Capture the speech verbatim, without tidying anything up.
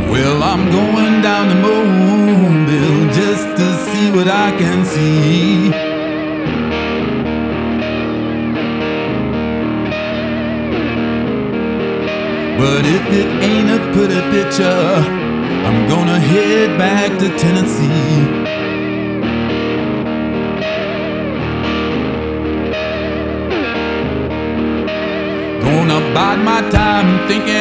Well, I'm going down to Mobile just to see what I can see. But if it ain't a pretty picture, I'm gonna head back to Tennessee. Gonna bide my time thinking